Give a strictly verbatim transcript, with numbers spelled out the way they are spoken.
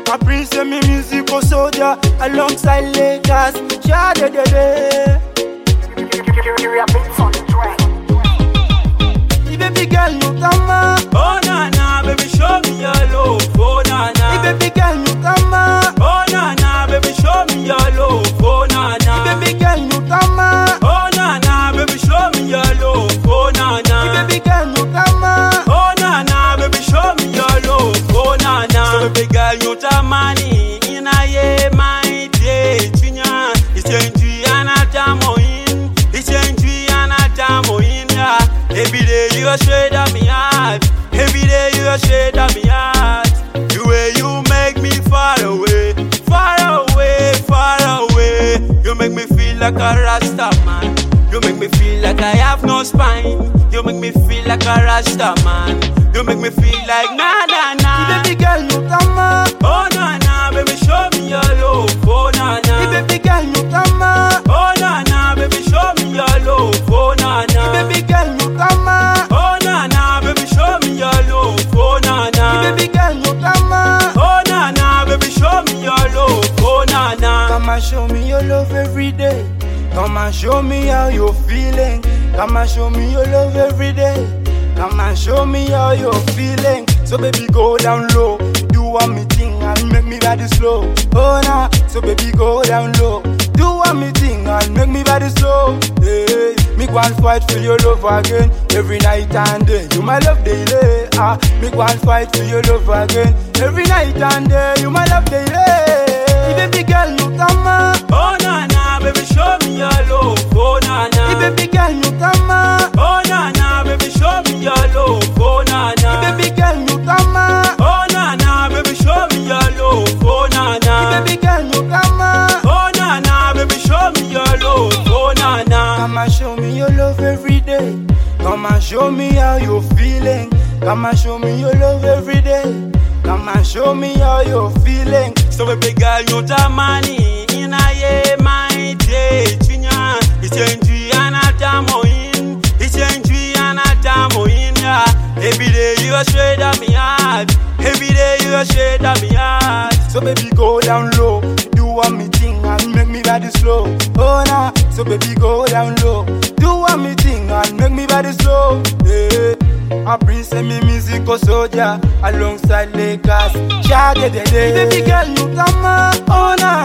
My prince and me musical soldier alongside Lakers. Sha de de de. The baby girl no come. Oh na na, baby show me your love. Oh na na. The baby girl no come. Oh na na, baby show me your love. Oh na na. The baby girl no come. Oh na na, baby show me your love. Oh na na. The baby girl no come. Oh na na, baby show me your love. Oh na na. So baby girl you tamani ina ye my day chinya. Ichenji anatamo in. Ichenji anatamo in ya. Every day you a shade of me heart. Every day you a shade of me heart. The way you make me far away, far away, far away. You make me feel like a Rasta man. You make me feel like I have no spine. You make me feel like a Rasta man. You make me feel like na na na. The baby girl no come. Oh na na, baby show me your love. Oh na na. The baby girl no come. Oh na na, baby show me your love. Oh na na. The baby girl no come. Oh na na, baby show me your love. Oh na na. The baby girl no come. Oh na na, baby show me your love. Oh na na. Come and show me your love every day. Come and show me how you're feeling. Come and show me your love every day. Come and show me how you're feeling. So baby go down low, do one me thing and make me body slow. Oh nah, so baby go down low, do one me thing and make me body slow. Hey, me go and fight for your love again every night and day. You my love daily. Ah, me go and fight for your love again every night and day. You my love daily. The baby girl no come. Oh na na, baby show me your love. Oh na na. The baby girl no come. Oh na na, baby show me your love. Oh na na. The baby girl no come. Oh na na, baby show me your love. Oh na na. The baby girl no come. Oh na na, baby show me your love. Oh na na. Come and show me your love every day. Come and show me how you're feeling. Come and show me your love every day. Come and show me how you're feeling. So baby girl you tamani ina ye my day chinya. Ichenji anatamo in. Ichenji anatamo in ya. Every day you a shade of me heart. Every day you a shade of me heart. So baby go down low, do one me thing and make me body slow. Oh nah, so baby go down low, do one me thing and make me body slow. Hey, I prince and me musical soldier alongside Lakers. Sha de de de. The baby girl no come. Oh nah.